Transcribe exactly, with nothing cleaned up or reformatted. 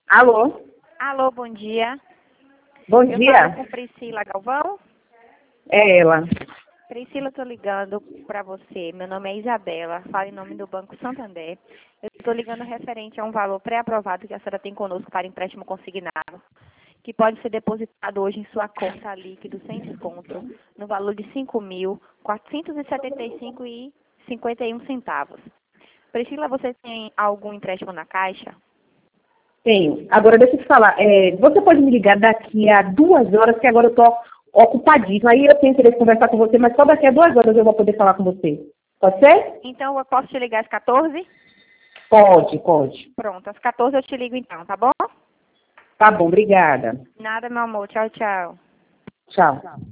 Alô? Alô, bom dia. Bom Eu dia. falo com Priscila Galvão. É ela. Priscila, estou ligando para você. Meu nome é Isabela, falo em nome do Banco Santander. Eu estou ligando referente a um valor pré-aprovado que a senhora tem conosco para empréstimo consignado, que pode ser depositado hoje em sua conta líquido sem desconto, no valor de cinco mil quatrocentos e setenta e cinco reais e cinquenta e um centavos. Priscila, você tem algum empréstimo na Caixa? Tenho. Agora deixa eu te falar. É, você pode me ligar daqui a duas horas, que agora eu estou ocupadíssima. Aí eu tenho interesse em conversar com você, mas só daqui a duas horas eu vou poder falar com você. Pode ser? Então, eu posso te ligar às quatorze? Pode, pode. Pronto, às quatorze eu te ligo então, tá bom? Tá bom, obrigada. Nada, meu amor. Tchau, tchau. Tchau.